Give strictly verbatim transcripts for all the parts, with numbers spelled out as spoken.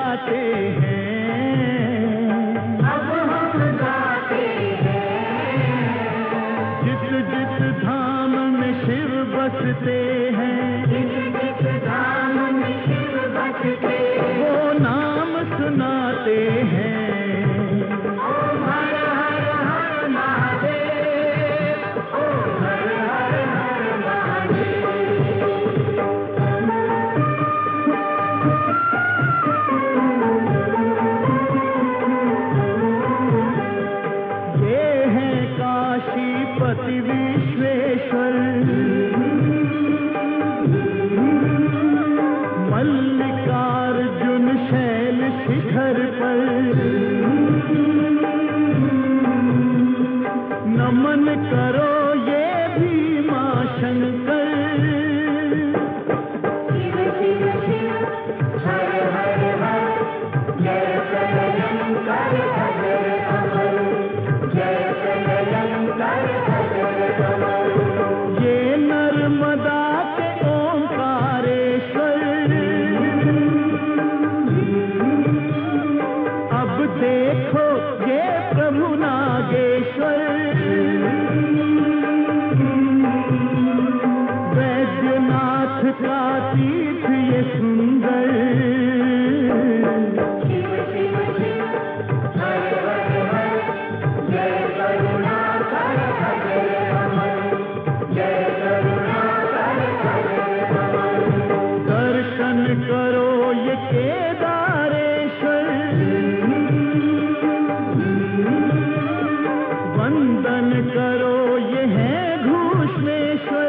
गाते हैं, अब हम गाते हैं। जिस जिस धाम में शिव बसते हैं, जिस जिस धाम में शिव बसते हैं, वो नाम सुनाते हैं। ओम हर हर हर महादेव, ओम हर हर हर महादेव। ये है काशीपति विश्वेश्वर, मल्लिकार्जुन शैल शिखर पर, नमन करो ये भीमा शंकर। शिव शिव शिव हर हर हर, जय कलयंकर अजर अमर, जय कलयंकर अजर अमर। ये नर्मदा के ओंकारेश्वर, अब देखो ये प्रभु नागेश्वर। वैद्यनाथ का तीर्थ ये सुंदर, शिव शिव शिव हर हर हर, जय करुणाकर अजर अमर, जय करुणाकर अजर अमर। दर्शन करो ये केदारेश्वर, वंदन करो ये है घूष्मेश्वर।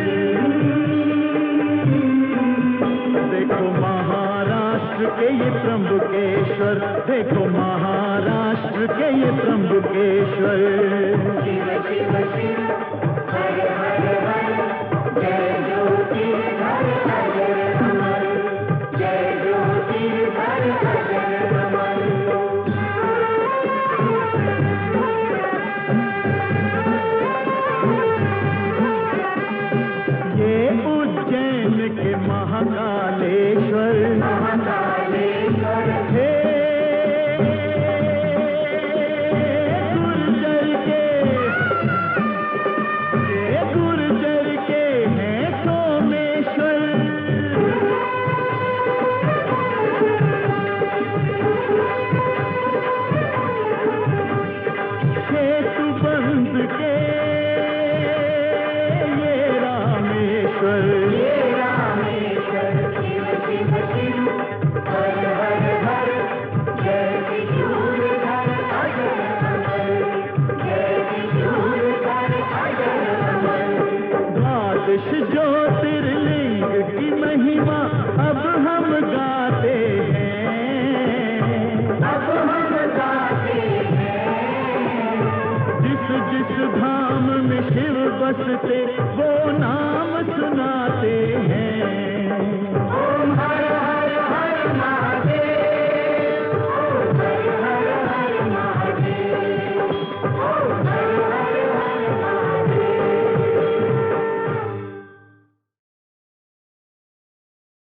देखो महाराष्ट्र के ये त्र्यंबकेश्वर, देखो महाराष्ट्र के ये त्र्यंबकेश्वर। शिव शिव शिव हर हर हर, जय ज्योतिर्धर अजर अमर, जय ज्योतिर्धर अजर अमर। ये उज्जैन के महाकालेश्वर, महाकालेश्वर हे गुर्जर के, ये गुर्जर के हैं सोमेश्वर। सेतु बंद के ये रामेश्वर, ये रामेश्वर। शिव शिव शिव हर हर हर, जय त्रिशूलधर अजर अमर, जय त्रिशूलधर अजर अमर। द्वादश ज्योतिर्लिंग की महिमा अब हम गाते हैं, अब हम गाते हैं। जिस जिस धाम में शिव बसते वो नाम सुना